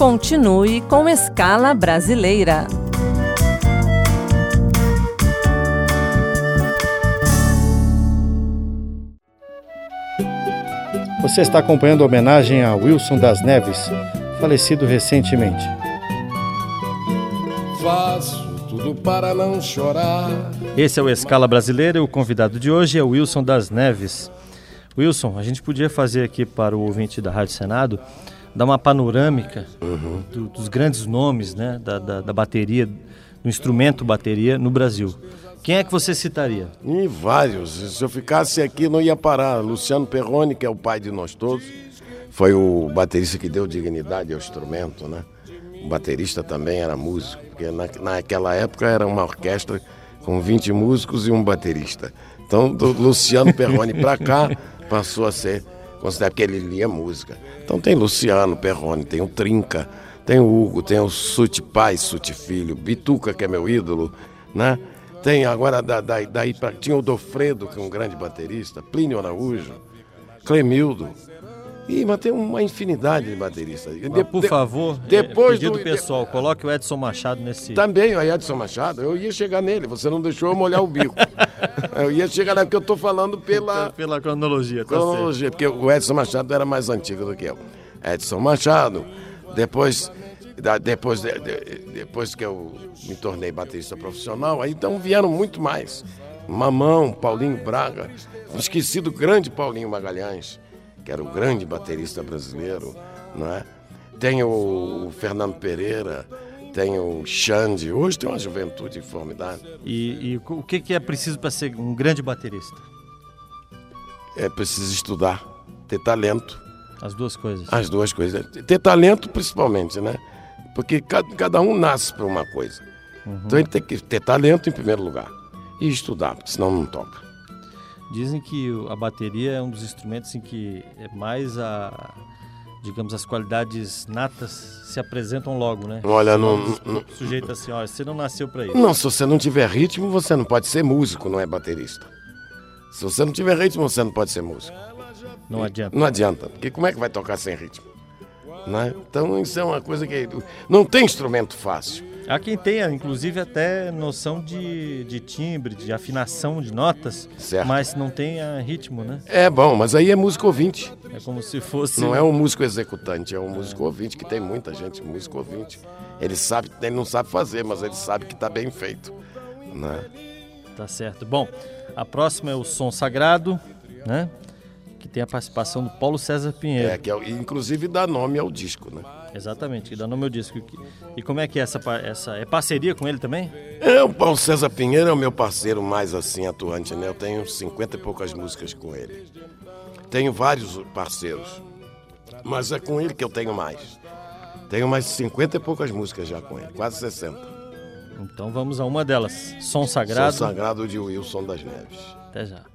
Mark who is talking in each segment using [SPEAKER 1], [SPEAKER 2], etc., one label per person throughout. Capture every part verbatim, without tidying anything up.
[SPEAKER 1] Continue com Escala Brasileira.
[SPEAKER 2] Você está acompanhando a homenagem a Wilson das Neves, falecido recentemente.
[SPEAKER 3] Faço tudo para não chorar.
[SPEAKER 2] Esse é o Escala Brasileira e o convidado de hoje é o Wilson das Neves. Wilson, a gente podia fazer aqui para o ouvinte da Rádio Senado, dar uma panorâmica uhum. do, dos grandes nomes, né, da, da, da bateria, do instrumento bateria no Brasil. Quem é que você citaria?
[SPEAKER 3] Em vários. Se eu ficasse aqui não ia parar. Luciano Perrone, que é o pai de nós todos, foi o baterista que deu dignidade ao instrumento, né? O baterista também era músico, porque na, naquela época era uma orquestra com vinte músicos e um baterista. Então, do Luciano Perrone para cá, passou a ser considerado, porque ele lia música. Então tem Luciano Perrone, tem o Trinca, tem o Hugo, tem o Suti pai, Suti filho, Bituca, que é meu ídolo, né? Tem agora, da, da, daí pra, tinha o Dofredo, que é um grande baterista, Plínio Araújo, Clemildo, e, mas tem uma infinidade de bateristas.
[SPEAKER 2] De, por de, favor, depois é, pedido do pessoal, de, coloque o Edson Machado nesse...
[SPEAKER 3] Também o Edson Machado, eu ia chegar nele, você não deixou eu molhar o bico. Eu ia chegar lá, porque eu estou falando pela...
[SPEAKER 2] Pela cronologia, tá
[SPEAKER 3] cronologia,
[SPEAKER 2] certo.
[SPEAKER 3] Porque o Edson Machado era mais antigo do que eu. Edson Machado, depois... Depois, depois que eu me tornei baterista profissional, aí então vieram muito mais. Mamão, Paulinho Braga, esqueci do grande Paulinho Magalhães, que era o grande baterista brasileiro, não é? Tem o Fernando Pereira, tem o Xande, hoje tem uma juventude formidável.
[SPEAKER 2] E, e o que, que é preciso para ser um grande baterista?
[SPEAKER 3] É preciso estudar, ter talento.
[SPEAKER 2] As duas coisas.
[SPEAKER 3] As duas coisas. Ter talento principalmente, né? Porque cada um nasce para uma coisa. Uhum. Então ele tem que ter talento em primeiro lugar. E estudar, porque senão não toca.
[SPEAKER 2] Dizem que a bateria é um dos instrumentos em que é mais a, digamos, as qualidades natas se apresentam logo, né?
[SPEAKER 3] Olha, não... não
[SPEAKER 2] sujeito assim, olha, você não nasceu para isso.
[SPEAKER 3] Não, se você não tiver ritmo, você não pode ser músico, não é baterista. Se você não tiver ritmo, você não pode ser músico.
[SPEAKER 2] Não adianta.
[SPEAKER 3] Não adianta, porque como é que vai tocar sem ritmo? Né? Então isso é uma coisa que... Não tem instrumento fácil.
[SPEAKER 2] Há quem tenha, inclusive, até noção de, de timbre, de afinação de notas, certo. Mas não tenha ritmo, né?
[SPEAKER 3] É bom, mas aí é músico ouvinte.
[SPEAKER 2] É como se fosse...
[SPEAKER 3] Não é um músico executante, é um músico ouvinte, que tem muita gente, músico ouvinte. Ele sabe, ele não sabe fazer, mas ele sabe que está bem feito. Né?
[SPEAKER 2] Tá certo. Bom, a próxima é o Som Sagrado, né? Que tem a participação do Paulo César Pinheiro.
[SPEAKER 3] É, que é, inclusive dá nome ao disco, né?
[SPEAKER 2] Exatamente, que dá nome ao disco. E como é que é essa, essa... É parceria com ele também?
[SPEAKER 3] É, o Paulo César Pinheiro é o meu parceiro mais assim atuante, né? Eu tenho cinquenta e poucas músicas com ele. Tenho vários parceiros, mas é com ele que eu tenho mais. Tenho mais cinquenta e poucas músicas já com ele, quase sessenta.
[SPEAKER 2] Então vamos a uma delas. Som Sagrado.
[SPEAKER 3] Som Sagrado de Wilson das Neves.
[SPEAKER 2] Até já.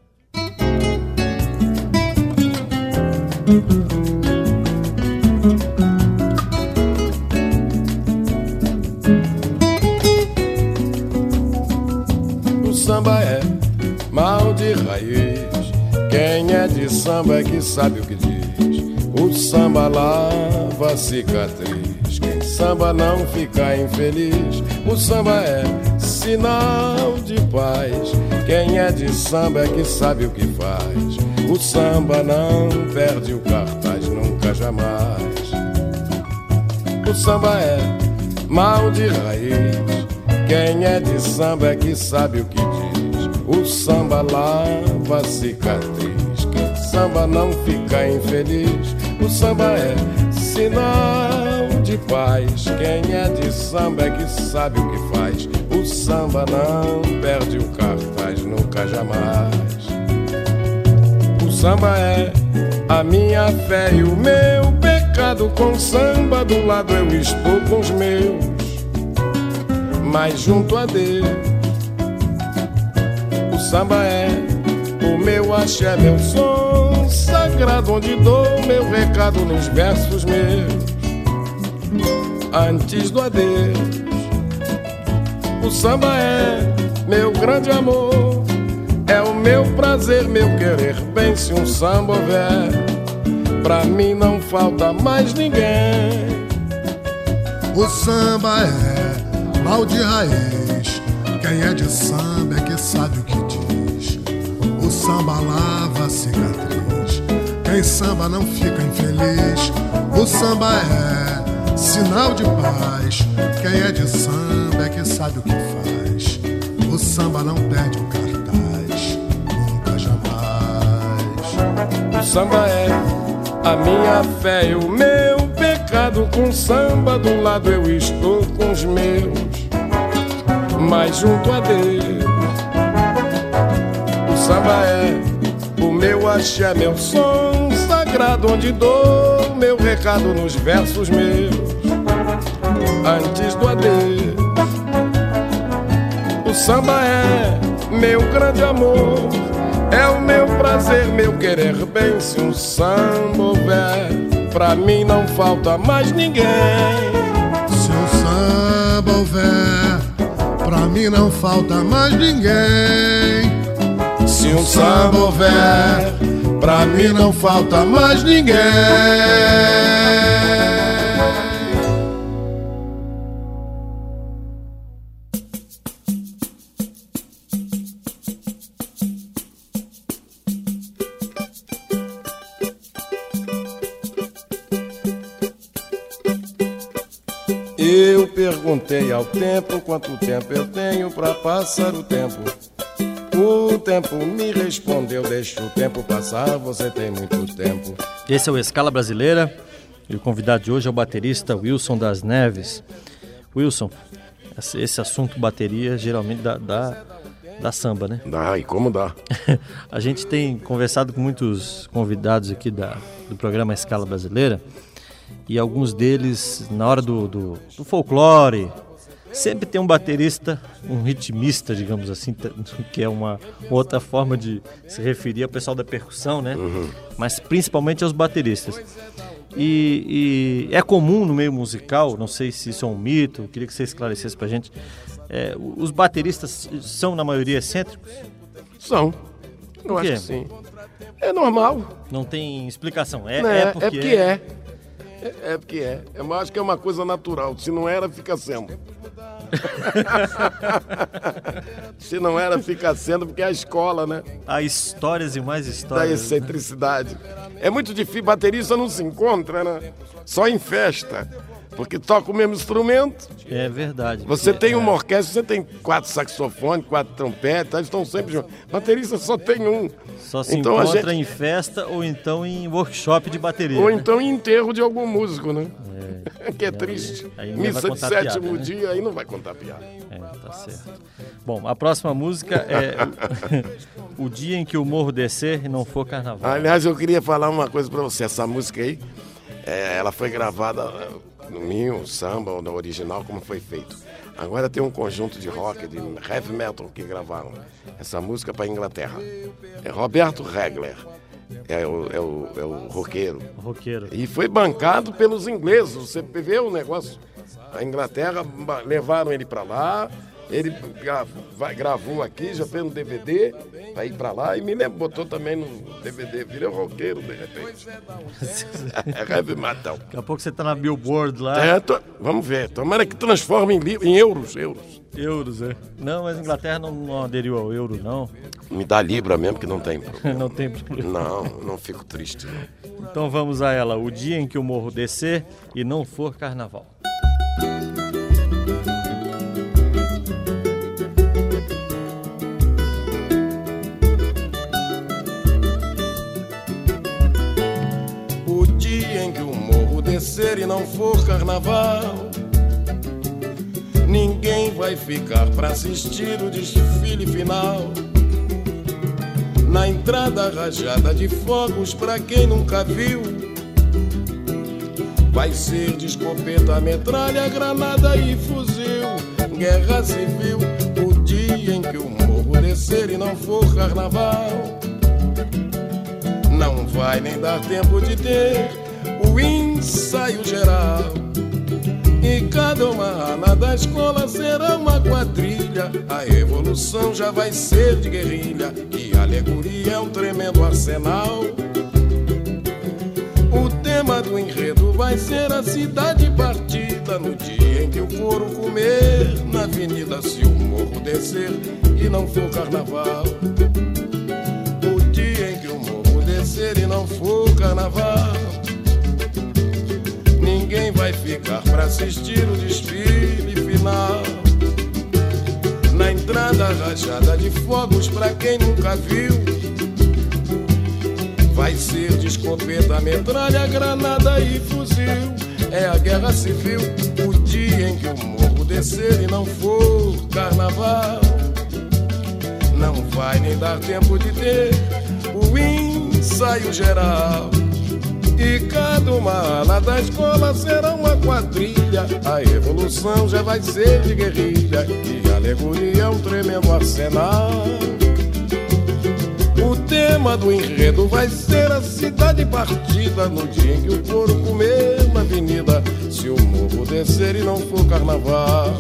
[SPEAKER 3] O samba é mal de raiz. Quem é de samba é que sabe o que diz. O samba lava a cicatriz. Quem samba não fica infeliz. O samba é sinal de paz. Quem é de samba é que sabe o que faz. O samba não perde o cartaz nunca jamais. O samba é mal de raiz. Quem é de samba é que sabe o que diz. O samba lava a cicatriz. Quem samba não fica infeliz. O samba é sinal de paz. Quem é de samba é que sabe o que faz. O samba não perde o cartaz nunca jamais. O samba é a minha fé e o meu pecado. Com samba do lado eu estou com os meus, mas junto a Deus. O samba é o meu axé, meu som sagrado, onde dou meu recado nos versos meus, antes do adeus. O samba é meu grande amor, é o meu prazer, meu querer bem. Se um samba houver, pra mim não falta mais ninguém.
[SPEAKER 4] O samba é mal de raiz, quem é de samba é que sabe o que diz. O samba lava a cicatriz, quem samba não fica infeliz. O samba é sinal de paz, quem é de samba é que sabe o que faz. O samba não perde o cartaz, nunca jamais.
[SPEAKER 3] O samba é a minha fé e o meu pecado. Com samba do lado eu estou com os meus, mas junto a Deus. O samba é o meu axé, meu som sagrado, onde dou meu recado nos versos meus, antes do adeus. O samba é meu grande amor, é o meu prazer, meu querer bem. Se um samba houver, pra mim não falta mais ninguém.
[SPEAKER 4] Se um samba houver, pra mim não falta mais ninguém.
[SPEAKER 3] Se um samba houver, pra mim não falta mais ninguém. Eu perguntei ao tempo quanto tempo eu tenho pra passar o tempo. O tempo me respondeu, deixa o tempo passar, você tem muito tempo.
[SPEAKER 2] Esse é o Escala Brasileira e o convidado de hoje é o baterista Wilson das Neves. Wilson, esse assunto bateria geralmente dá, dá, dá samba, né?
[SPEAKER 3] Dá, e como dá?
[SPEAKER 2] A gente tem conversado com muitos convidados aqui da, do programa Escala Brasileira e alguns deles, na hora do, do, do folclore, sempre tem um baterista, um ritmista, digamos assim, que é uma outra forma de se referir ao pessoal da percussão, né? Uhum. Mas principalmente aos bateristas. E, e é comum no meio musical, não sei se isso é um mito, queria que você esclarecesse pra gente, é, os bateristas são na maioria excêntricos?
[SPEAKER 3] São, eu acho que sim. É normal.
[SPEAKER 2] Não tem explicação, é,
[SPEAKER 3] não,
[SPEAKER 2] é porque
[SPEAKER 3] é. Porque é. É, é porque é. Eu acho que é uma coisa natural. Se não era, fica sendo. Se não era, fica sendo, porque é a escola, né?
[SPEAKER 2] Há histórias e mais histórias.
[SPEAKER 3] Da excentricidade. Né? É muito difícil, baterista não se encontra, né? Só em festa. Porque toca o mesmo instrumento.
[SPEAKER 2] É verdade.
[SPEAKER 3] Você
[SPEAKER 2] é,
[SPEAKER 3] tem uma
[SPEAKER 2] é.
[SPEAKER 3] orquestra, você tem quatro saxofones, quatro trompetes, eles estão sempre juntos. Baterista só tem um.
[SPEAKER 2] Só se
[SPEAKER 3] então,
[SPEAKER 2] encontra
[SPEAKER 3] gente...
[SPEAKER 2] em festa ou então em workshop de bateria.
[SPEAKER 3] Ou
[SPEAKER 2] né?
[SPEAKER 3] então em enterro de algum músico, né?
[SPEAKER 2] É.
[SPEAKER 3] Que é triste.
[SPEAKER 2] Aí, aí
[SPEAKER 3] missa de sétimo
[SPEAKER 2] piada, né?
[SPEAKER 3] dia, aí não vai contar piada.
[SPEAKER 2] É, tá certo. Bom, a próxima música é o, o Dia em que o Morro Descer e Não For Carnaval.
[SPEAKER 3] Aliás, eu queria falar uma coisa pra você. Essa música aí, é, ela foi gravada no Minho, samba, ou no original, como foi feito. Agora tem um conjunto de rock, de heavy metal que gravaram essa música para a Inglaterra. É Roberto Regler, é o, é o, é o roqueiro.
[SPEAKER 2] O roqueiro.
[SPEAKER 3] E foi bancado pelos ingleses, você vê o negócio. A Inglaterra, levaram ele para lá, ele gravou, gravou aqui, já fez no D V D, para ir para lá, e me lembro, botou também no D V D, virou roqueiro de repente. É heavy metal.
[SPEAKER 2] Daqui a pouco você tá na Billboard lá.
[SPEAKER 3] É, tô, vamos ver, tomara que transforme em, em euros, euros.
[SPEAKER 2] Euros, é. Não, mas a Inglaterra não, não aderiu ao euro, não.
[SPEAKER 3] Me dá libra mesmo, que não tem problema.
[SPEAKER 2] Não tem problema.
[SPEAKER 3] Não, não fico triste, não.
[SPEAKER 2] Então vamos a ela, o dia em que o morro descer e não for carnaval.
[SPEAKER 3] O dia em que o morro descer e não for carnaval, ninguém vai ficar pra assistir o desfile final. Na entrada rajada de fogos, pra quem nunca viu, vai ser de escopeta, metralha, granada e fuzil. Guerra civil, o dia em que o morro descer e não for carnaval, não vai nem dar tempo de ter o ensaio geral. E cada uma ala da escola será uma quadrilha. A evolução já vai ser de guerrilha, e a alegoria é um tremendo arsenal. O tema do enredo vai vai ser a cidade partida no dia em que o couro comer na avenida, se o morro descer e não for carnaval. O dia em que o morro descer e não for carnaval, ninguém vai ficar pra assistir o desfile final. Na entrada rajada de fogos pra quem nunca viu, vai ser de escopeta, metralha, granada e fuzil. É a guerra civil, o dia em que o morro descer e não for carnaval. Não vai nem dar tempo de ter o ensaio geral. E cada uma ala da escola será uma quadrilha. A evolução já vai ser de guerrilha, e a alegoria é um tremendo arsenal. O tema do enredo vai ser a cidade partida no dia em que o couro comer na avenida, se o morro descer e não for carnaval.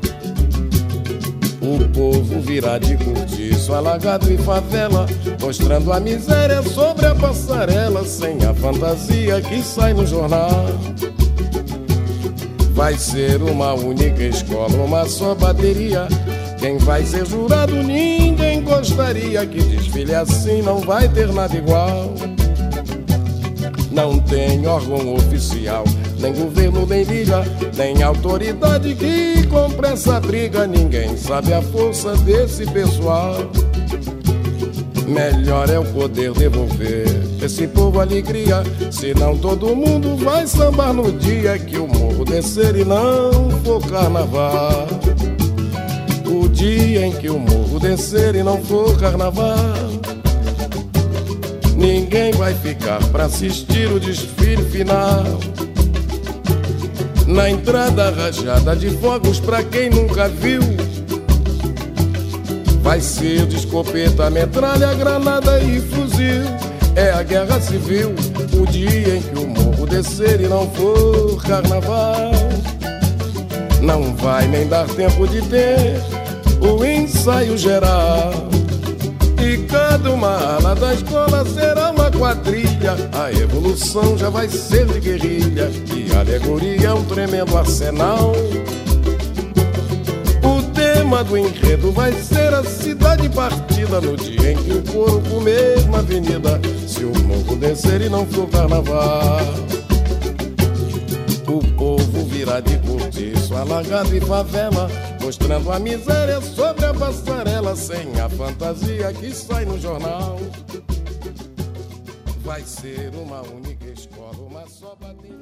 [SPEAKER 3] O povo virá de cortiço, alagado e favela, mostrando a miséria sobre a passarela, sem a fantasia que sai no jornal. Vai ser uma única escola, uma só bateria. Quem vai ser jurado ninguém gostaria. Que desfile assim não vai ter nada igual. Não tem órgão oficial, nem governo, nem liga, nem autoridade que compre essa briga. Ninguém sabe a força desse pessoal. Melhor é o poder devolver esse povo alegria, senão todo mundo vai sambar no dia que o morro descer e não for carnaval. O dia em que o morro descer e não for carnaval, ninguém vai ficar pra assistir o desfile final. Na entrada rajada de fogos pra quem nunca viu, vai ser de escopeta, metralha, granada e fuzil. É a guerra civil, o dia em que o morro descer e não for carnaval. Não vai nem dar tempo de ter o ensaio geral. E cada uma ala da escola será uma quadrilha. A evolução já vai ser de guerrilha, e a alegoria é um tremendo arsenal. O tema do enredo vai ser a cidade partida no dia em que o couro comer na avenida, se o morro descer e não for carnaval. O povo virá de cortiço, alagado e favela, mostrando a miséria sobre a passarela, sem a fantasia que sai no jornal. Vai ser uma única escola, uma só bateria.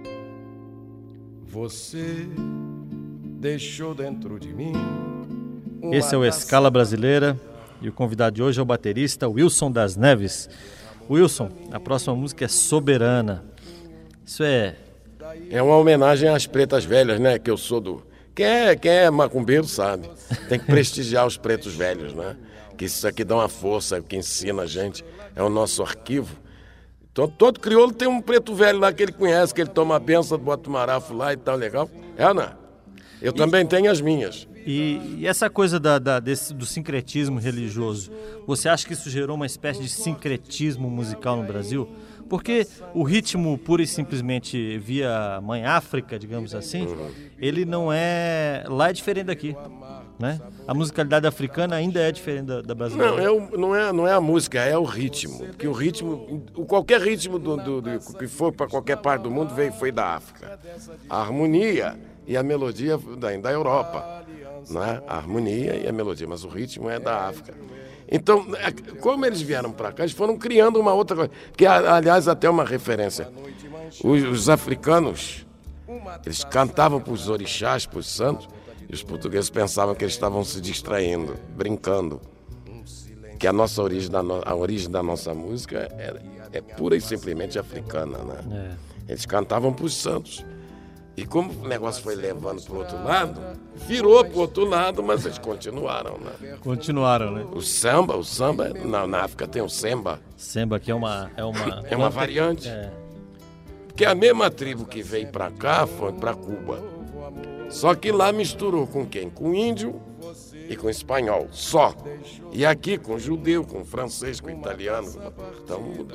[SPEAKER 3] Você deixou dentro de mim.
[SPEAKER 2] Esse é o Escala Brasileira, e o convidado de hoje é o baterista Wilson das Neves. Wilson, a próxima música é Soberana. Isso é...
[SPEAKER 3] É uma homenagem às pretas velhas, né? Que eu sou do... Quem é, quem é macumbeiro sabe. Tem que prestigiar os pretos velhos, né? Que isso aqui dá uma força, que ensina a gente. É o nosso arquivo. Todo, todo crioulo tem um preto velho lá que ele conhece, que ele toma a benção, bota o marafo lá e tal, legal. É, né? Eu e, também tenho as minhas.
[SPEAKER 2] E, e essa coisa da, da, desse, do sincretismo religioso, você acha que isso gerou uma espécie de sincretismo musical no Brasil? Porque o ritmo pura e simplesmente via Mãe África, digamos assim, ele não é... Lá é diferente daqui, né? A musicalidade africana ainda é diferente da, da brasileira.
[SPEAKER 3] Não, é o, não, é, não é a música, é o ritmo. Porque o ritmo, qualquer ritmo do, do, do, que for para qualquer parte do mundo veio, foi da África. A harmonia e a melodia da, da Europa, né? A harmonia e a melodia, mas o ritmo é da África. Então, como eles vieram para cá, eles foram criando uma outra coisa, que, aliás, até uma referência. Os, os africanos, eles cantavam para os orixás, para os santos, e os portugueses pensavam que eles estavam se distraindo, brincando. Que a nossa origem, da no, a origem da nossa música é, é pura e simplesmente africana, né? É. Eles cantavam para os santos. E como o negócio foi levando para o outro lado, virou para o outro lado, mas eles continuaram, né?
[SPEAKER 2] Continuaram, né?
[SPEAKER 3] O samba, o samba, na, na África tem o semba.
[SPEAKER 2] Semba, que é uma... É uma,
[SPEAKER 3] é uma variante. É. Porque a mesma tribo que veio para cá foi para Cuba. Só que lá misturou com quem? Com índio e com espanhol, só. E aqui com judeu, com francês, com italiano. Então mudou.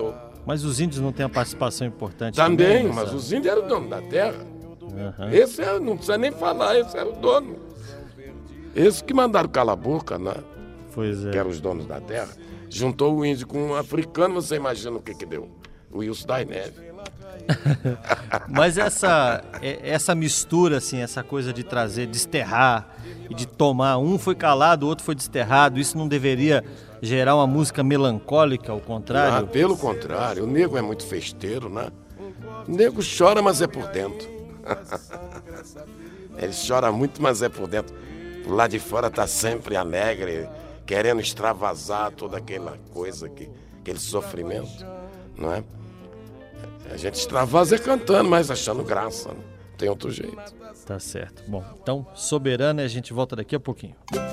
[SPEAKER 2] Mas os índios não têm a participação importante
[SPEAKER 3] Também,
[SPEAKER 2] também,
[SPEAKER 3] mas
[SPEAKER 2] nessa...
[SPEAKER 3] os índios eram donos da terra.
[SPEAKER 2] Uhum.
[SPEAKER 3] Esse é, não precisa nem falar, esse era o dono. Esse que mandaram calar a boca, né?
[SPEAKER 2] Pois é.
[SPEAKER 3] Que eram os donos da terra. Juntou o índio com um africano, você imagina o que que deu. O Wilson das Neves.
[SPEAKER 2] Mas essa, essa mistura, assim, essa coisa de trazer, desterrar e de tomar, um foi calado, o outro foi desterrado, isso não deveria gerar uma música melancólica, ao contrário?
[SPEAKER 3] Ah, pelo contrário, o nego é muito festeiro, né? O nego chora, mas é por dentro. Ele chora muito, mas é por dentro. Lá de fora tá sempre alegre, querendo extravasar toda aquela coisa, que, aquele sofrimento, não é? A gente extravasa cantando, mas achando graça, não tem outro jeito.
[SPEAKER 2] Tá certo. Bom, então, Soberana, a gente volta daqui a pouquinho.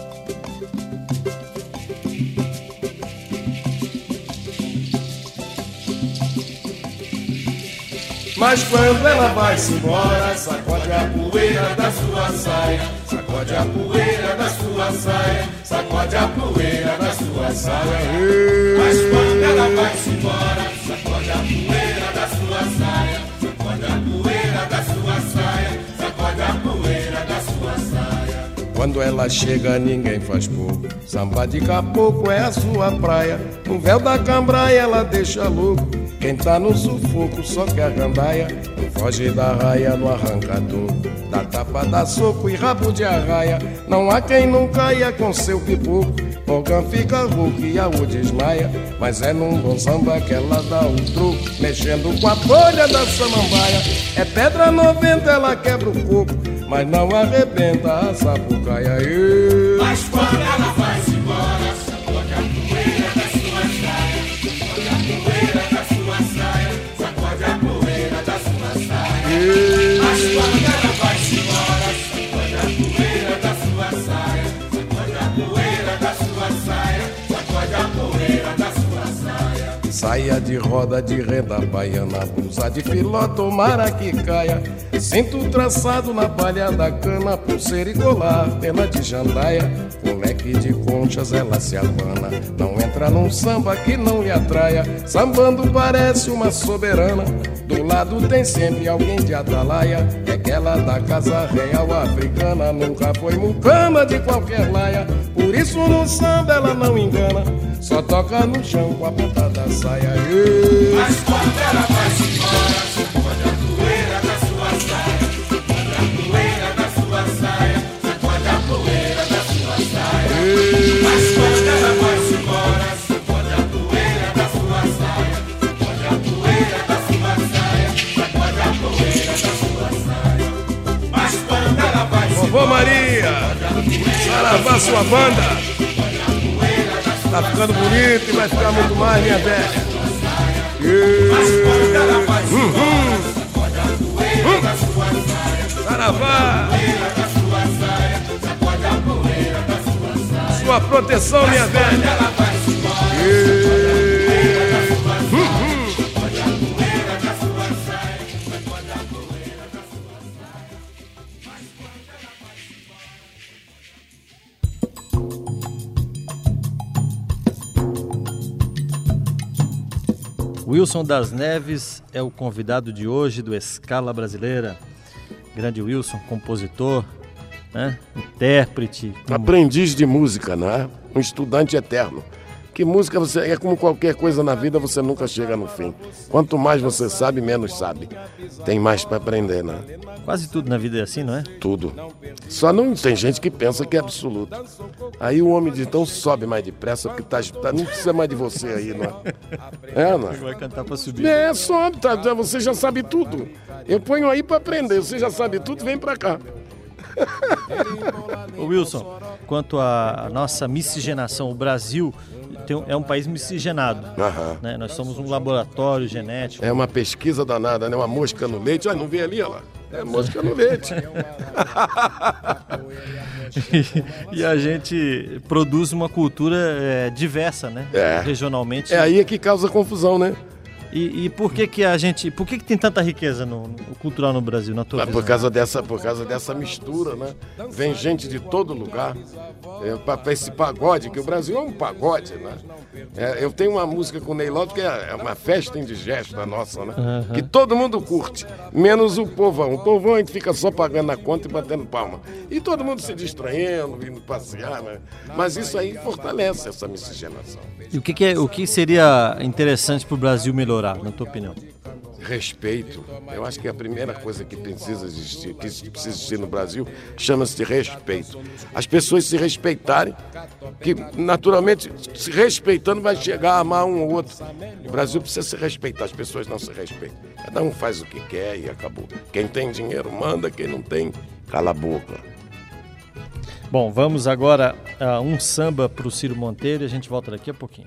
[SPEAKER 3] Mas quando ela vai-se embora, sacode a poeira da sua saia, sacode a poeira da sua saia, sacode a poeira da sua saia. Mas quando ela vai-se embora, sacode a poeira da sua saia, sacode a poeira da sua saia, sacode a poeira da sua saia. Quando ela chega, ninguém faz pouco. Samba de caboclo é a sua praia. No véu da cambraia ela deixa louco. Quem tá no sufoco só quer gandaia. Não foge da raia no arrancador. Dá tapa, dá soco e rabo de arraia. Não há quem não caia com seu pipoco. Morgan fica rouco e a o desmaia. Mas é num bom samba que ela dá o troco, mexendo com a folha da samambaia. É pedra noventa, ela quebra o coco, mas não arrebenta a sapucaia. E... Mas quando ela vai-se embora, sacode a poeira da sua saia, sacode a poeira da sua saia, sacode a poeira da sua saia. E... Mas quando ela vai-se embora, sacode a poeira da sua saia, sacode a poeira da sua saia, sacode a poeira da sua saia. Saia de roda de renda baiana, blusa de filó, tomara que caia. Cinto traçado na palha da cana, pulseira e colar, pena de jandaia. Com leque de conchas ela se abana, não entra num samba que não lhe atraia. Sambando parece uma soberana, do lado tem sempre alguém de atalaia. É aquela da casa real africana, nunca foi mucama de qualquer laia. Por isso no samba ela não engana, só toca no chão com a ponta da saia. E... Mas quando ela vai-se embora, sacode a poeira da sua saia, sacode a poeira da sua saia, sacode a poeira da sua saia. E... Mas quando ela vai-se embora, sacode a poeira da sua saia, sacode a poeira da sua saia, sacode a poeira da sua saia. Mas quando ela vai-se embora, vovô Maria, saravá sua banda. Tá ficando bonito e vai ficar muito mais, minha velha. Saravá! Sua proteção, minha velha.
[SPEAKER 2] Wilson das Neves é o convidado de hoje do Escala Brasileira. Grande Wilson, compositor, né? Intérprete. Como...
[SPEAKER 3] Aprendiz de música, né? Um estudante eterno. Que música você é como qualquer coisa na vida, você nunca chega no fim. Quanto mais você sabe, menos sabe. Tem mais para aprender, né?
[SPEAKER 2] Quase tudo na vida é assim, não é?
[SPEAKER 3] Tudo. Só não tem gente que pensa que é absoluto. Aí o homem diz, então sobe mais depressa, porque tá, tá, não precisa mais de você aí, não é? É, não é?
[SPEAKER 2] Vai cantar pra subir.
[SPEAKER 3] É, sobe, tá, você já sabe tudo. Eu ponho aí para aprender, você já sabe tudo, vem pra cá.
[SPEAKER 2] Ô Wilson, quanto à nossa miscigenação, o Brasil tem, é um país miscigenado,
[SPEAKER 3] Aham.
[SPEAKER 2] né? Nós somos um laboratório genético.
[SPEAKER 3] É uma pesquisa danada, né? Uma mosca no leite. Olha, não vê ali, olha lá. É mosca no leite.
[SPEAKER 2] e, e a gente produz uma cultura é, diversa, né?
[SPEAKER 3] É.
[SPEAKER 2] Regionalmente.
[SPEAKER 3] É aí que causa confusão, né?
[SPEAKER 2] E, e por que que a gente, por que que tem tanta riqueza no, no cultural no Brasil, na tua
[SPEAKER 3] Mas
[SPEAKER 2] visão?
[SPEAKER 3] por causa dessa, por causa dessa mistura, né? Vem gente de todo lugar é, para esse pagode, que o Brasil é um pagode, né? É, eu tenho uma música com o Ney Lopes que é uma festa indigesta nossa, né? Uhum. Que todo mundo curte, menos o povão. O povão a gente fica só pagando a conta e batendo palma. E todo mundo se distraindo, vindo passear, né? Mas isso aí fortalece essa miscigenação.
[SPEAKER 2] E o que, que, é, o que seria interessante para o Brasil melhorar, na tua opinião?
[SPEAKER 3] Respeito. Eu acho que a primeira coisa que precisa existir, que precisa existir no Brasil, chama-se de respeito. As pessoas se respeitarem, que naturalmente, se respeitando, vai chegar a amar um ou outro. O Brasil precisa se respeitar, as pessoas não se respeitam. Cada um faz o que quer e acabou. Quem tem dinheiro manda, quem não tem, cala a boca.
[SPEAKER 2] Bom, vamos agora a um samba para o Ciro Monteiro e a gente volta daqui a pouquinho.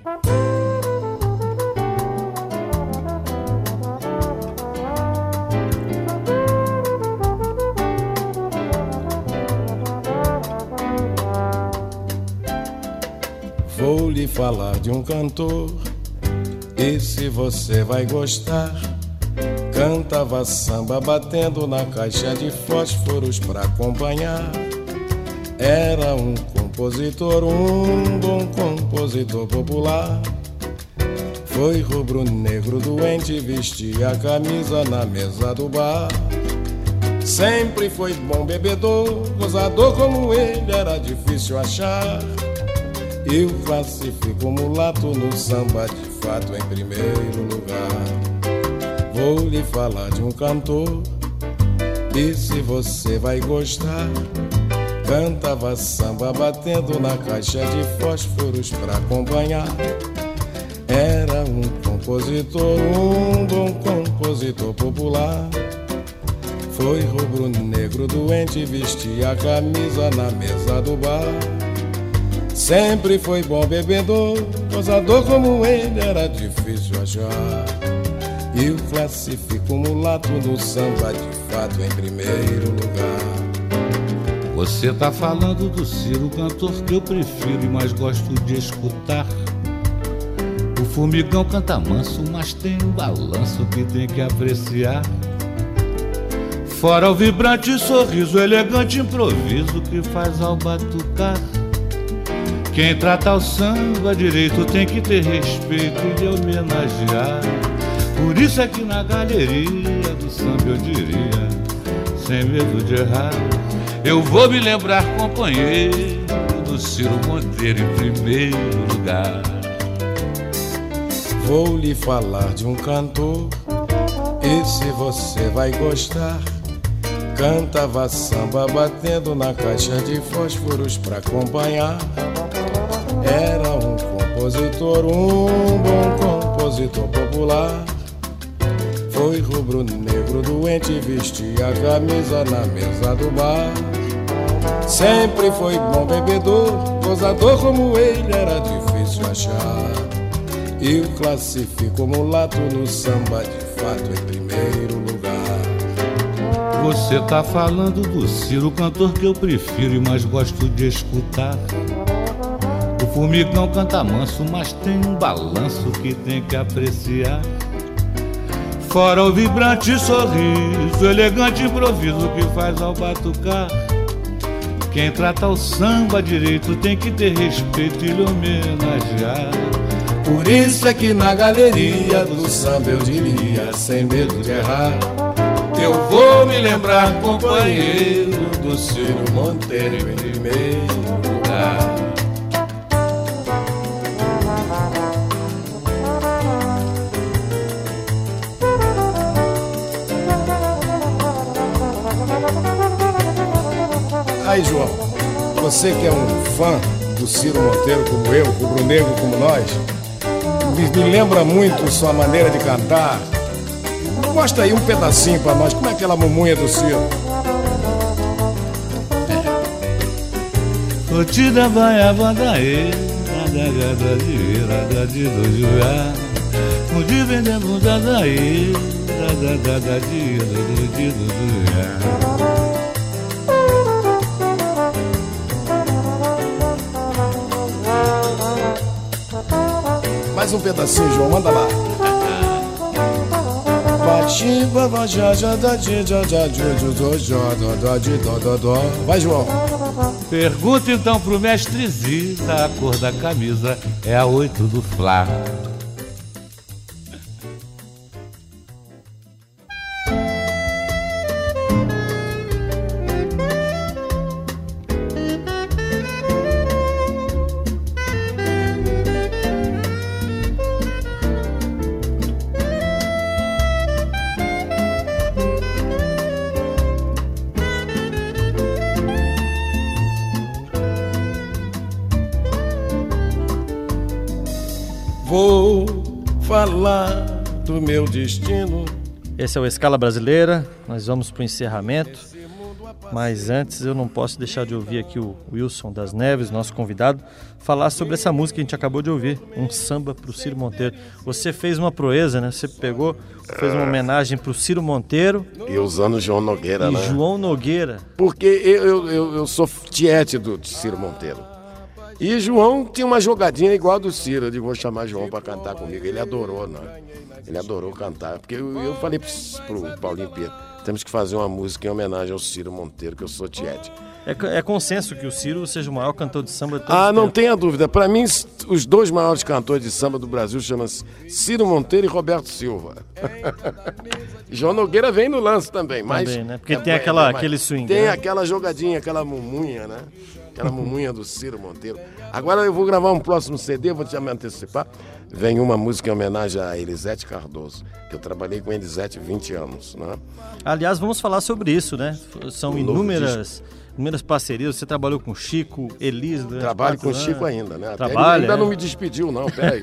[SPEAKER 3] Vou lhe falar de um cantor, e se você vai gostar, cantava samba batendo na caixa de fósforos pra acompanhar. Era um compositor, um bom compositor popular. Foi rubro-negro doente, vestia a camisa na mesa do bar. Sempre foi bom bebedor, gozador como ele era difícil achar. Eu classifico mulato no samba de fato em primeiro lugar. Vou lhe falar de um cantor, e se você vai gostar, cantava samba batendo na caixa de fósforos pra acompanhar. Era um compositor, um bom compositor popular. Foi rubro-negro doente, vestia a camisa na mesa do bar. Sempre foi bom bebedor, gozador como ele era difícil achar. E o classifico mulato no samba de fato em primeiro lugar.
[SPEAKER 5] Você tá falando do Ciro, cantor que eu prefiro e mais gosto de escutar. O Formigão canta manso, mas tem um balanço que tem que apreciar. Fora o vibrante sorriso, elegante improviso que faz ao batucar. Quem trata o samba direito tem que ter respeito e lhe homenagear. Por isso é que na galeria do samba eu diria, sem medo de errar, eu vou me lembrar, companheiro, do Ciro Monteiro em primeiro lugar.
[SPEAKER 3] Vou lhe falar de um cantor, e se você vai gostar, cantava samba batendo na caixa de fósforos pra acompanhar. Era um compositor, um bom compositor popular. Foi rubro-negro doente, vestia a camisa na mesa do bar. Sempre foi bom bebedor, gozador como ele era difícil achar. E o classifico mulato no samba de fato em primeiro lugar.
[SPEAKER 5] Você tá falando do Ciro, cantor que eu prefiro e mais gosto de escutar. O Formigão canta manso, mas tem um balanço que tem que apreciar. Fora o vibrante sorriso, elegante improviso que faz ao batucar. Quem trata o samba direito tem que ter respeito e lhe homenagear.
[SPEAKER 3] Por isso é que na galeria do samba eu diria, sem medo de errar, eu vou me lembrar, companheiro, do Ciro Monteiro em primeiro lugar. Aí, João, você que é um fã do Ciro Monteiro como eu, rubro-negro como nós, me, me lembra muito sua maneira de cantar. Mostra aí um pedacinho pra nós, como é aquela mumunha do Ciro?
[SPEAKER 5] Curtida vai a bandaê, nada de nada de dojuá. O de vender bunda daí, nada de de dojuá.
[SPEAKER 3] Mais um pedacinho, João, manda lá. Vai, João.
[SPEAKER 5] Pergunta então pro mestre Zita, a cor da camisa é a oito do Fla.
[SPEAKER 3] Vou falar do meu destino.
[SPEAKER 2] Esse é o Escala Brasileira, nós vamos para o encerramento, mas antes eu não posso deixar de ouvir aqui o Wilson das Neves, nosso convidado, falar sobre essa música que a gente acabou de ouvir, um samba para o Ciro Monteiro. Você fez uma proeza, né? Você pegou, fez uma homenagem para o Ciro Monteiro.
[SPEAKER 3] E usando João Nogueira,
[SPEAKER 2] e
[SPEAKER 3] né?
[SPEAKER 2] João Nogueira.
[SPEAKER 3] Porque eu, eu, eu sou tiete do Ciro Monteiro. E João tinha uma jogadinha igual a do Ciro. Eu digo, vou chamar João para cantar comigo. Ele adorou, né? Ele adorou cantar. Porque eu, eu falei pro, pro Paulinho Pedro, temos que fazer uma música em homenagem ao Ciro Monteiro, que eu sou tiete.
[SPEAKER 2] É, é consenso que o Ciro seja o maior cantor de samba de todo
[SPEAKER 3] Ah,
[SPEAKER 2] o
[SPEAKER 3] não
[SPEAKER 2] tempo.
[SPEAKER 3] tenha dúvida. Para mim, os dois maiores cantores de samba do Brasil chamam-se Ciro Monteiro e Roberto Silva. João Nogueira vem no lance também, mas...
[SPEAKER 2] Também, né? Porque
[SPEAKER 3] é,
[SPEAKER 2] tem
[SPEAKER 3] é,
[SPEAKER 2] aquela,
[SPEAKER 3] é,
[SPEAKER 2] aquele swing.
[SPEAKER 3] Tem
[SPEAKER 2] né?
[SPEAKER 3] aquela jogadinha, aquela mumunha, né? Aquela mumunha do Ciro Monteiro. Agora eu vou gravar um próximo C D, vou te me antecipar. Vem uma música em homenagem a Elisete Cardoso, que eu trabalhei com Elisete vinte anos, né?
[SPEAKER 2] Aliás, vamos falar sobre isso, né? São
[SPEAKER 3] Um
[SPEAKER 2] inúmeras, inúmeras parcerias. Você trabalhou com Chico, Elis... durante
[SPEAKER 3] Trabalho com o
[SPEAKER 2] quatro
[SPEAKER 3] Chico
[SPEAKER 2] anos.
[SPEAKER 3] ainda, né? Até
[SPEAKER 2] Trabalha,
[SPEAKER 3] ele ainda
[SPEAKER 2] é.
[SPEAKER 3] não me despediu, não, peraí.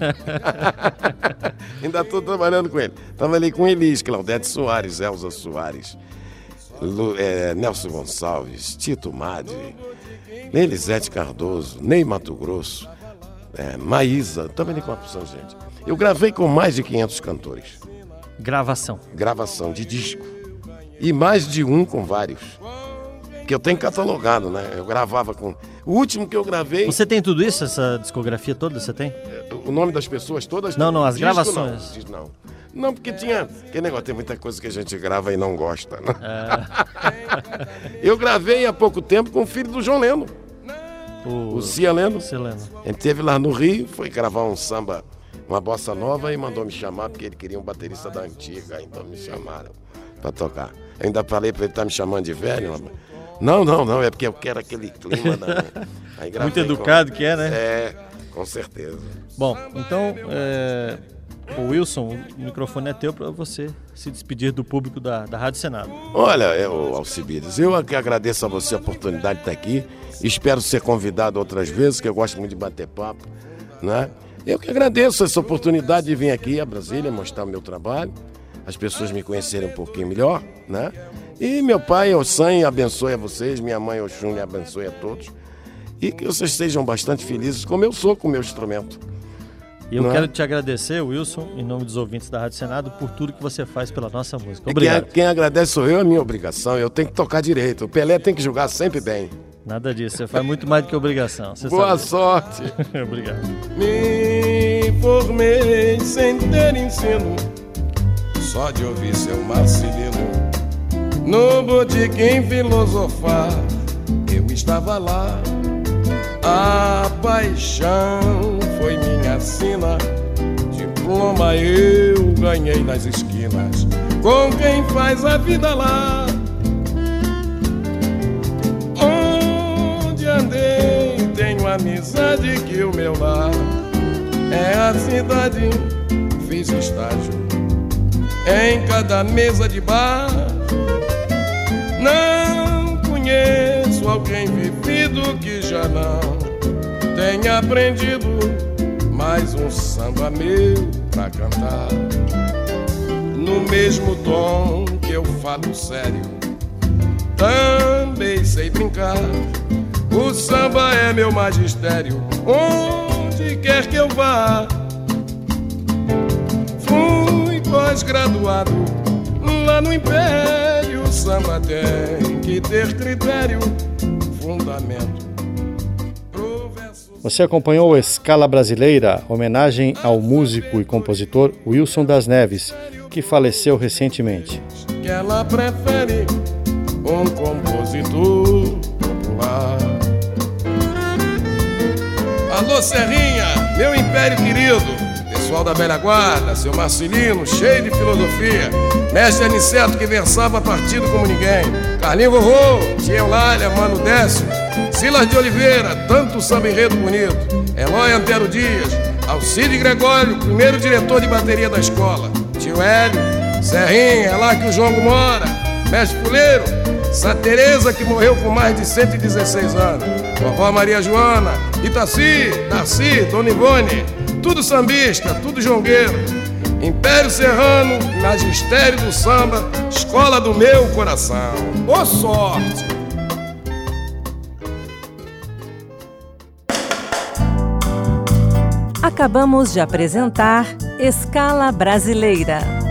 [SPEAKER 3] Ainda estou trabalhando com ele. Trabalhei com Elis, Claudete Soares, Elza Soares, Lu, é, Nelson Gonçalves, Tito Madre, Elisete Cardoso, Ney Mato Grosso, é, Maísa, trabalhei com uma porção de gente. Eu gravei com mais de quinhentos cantores.
[SPEAKER 2] Gravação.
[SPEAKER 3] Gravação de disco. E mais de um com vários. Que eu tenho catalogado, né? Eu gravava com... O último que eu gravei...
[SPEAKER 2] Você tem tudo isso, essa discografia toda? Você tem?
[SPEAKER 3] O nome das pessoas todas?
[SPEAKER 2] Não, não, as
[SPEAKER 3] Disco,
[SPEAKER 2] gravações.
[SPEAKER 3] Não, não. Não, porque tinha... Aquele negócio, tem muita coisa que a gente grava e não gosta, né? É. Eu gravei há pouco tempo com o filho do João Leno. O, o Cia Leno.
[SPEAKER 2] Cia Leno.
[SPEAKER 3] A gente esteve lá no Rio, foi gravar um samba, uma bossa nova e mandou me chamar, porque ele queria um baterista da antiga, então me chamaram para tocar. Eu ainda falei para ele, tá me chamando de velho? Não, não, não, é porque eu quero aquele clima. Da... Aí
[SPEAKER 2] Muito educado
[SPEAKER 3] com...
[SPEAKER 2] que é, né?
[SPEAKER 3] É, com certeza.
[SPEAKER 2] Bom, então, é... o Wilson, o microfone é teu para você se despedir do público da, da Rádio Senado.
[SPEAKER 3] Olha, eu, Alcibiades, eu que agradeço a você a oportunidade de estar aqui. Espero ser convidado outras vezes, que eu gosto muito de bater papo, né? Eu que agradeço essa oportunidade de vir aqui a Brasília mostrar o meu trabalho, as pessoas me conhecerem um pouquinho melhor, né? E meu pai, Ossan, abençoe a vocês, minha mãe, Oxum, abençoe a todos. E que vocês sejam bastante felizes, como eu sou com o meu instrumento.
[SPEAKER 2] E eu
[SPEAKER 3] Não
[SPEAKER 2] quero
[SPEAKER 3] é?
[SPEAKER 2] te agradecer, Wilson, em nome dos ouvintes da Rádio Senado, por tudo que você faz pela nossa música. Obrigado.
[SPEAKER 3] Quem, quem agradece sou eu, é minha obrigação. Eu tenho que tocar direito. O Pelé tem que jogar sempre bem.
[SPEAKER 2] Nada disso, você faz muito mais do que obrigação. Você
[SPEAKER 3] Boa
[SPEAKER 2] sabe.
[SPEAKER 3] sorte.
[SPEAKER 2] Obrigado.
[SPEAKER 3] Me formei sem ter ensino, só de ouvir seu Marcelino. No botequim filosofar, eu estava lá. A paixão foi minha sina, diploma eu ganhei nas esquinas, com quem faz a vida lá. Onde andei tenho amizade que o meu lar é a cidade. Fiz estágio em cada mesa de bar. Não conheço alguém vivido que já não tenha aprendido mais um samba meu pra cantar. No mesmo tom que eu falo sério, também sei brincar. O samba é meu magistério, onde quer que eu vá. Fui pós-graduado lá no Império. O samba tem que ter critério, fundamento.
[SPEAKER 2] Você acompanhou o Escala Brasileira, homenagem ao músico e compositor Wilson das Neves, que faleceu recentemente.
[SPEAKER 3] Que ela prefere um compositor popular. Alô, Serrinha, meu império querido, pessoal da velha guarda, seu Marcelino, cheio de filosofia, mestre Aniceto que versava partido como ninguém, Carlinho Vovô, Tia Eulália, Mano Décio, Silas de Oliveira, tanto samba enredo bonito, Eloy Antero Dias, Alcide Gregório, primeiro diretor de bateria da escola, Tio Hélio, Serrinha, é lá que o Jongo mora, mestre Fuleiro, Santa Teresa que morreu com mais de cento e dezesseis anos, Vovó Maria Joana, Itaci, Darcy, Dona Ivone, tudo sambista, tudo jongueiro. Império Serrano, magistério do samba, escola do meu coração. Ô sorte!
[SPEAKER 1] Acabamos de apresentar Escala Brasileira.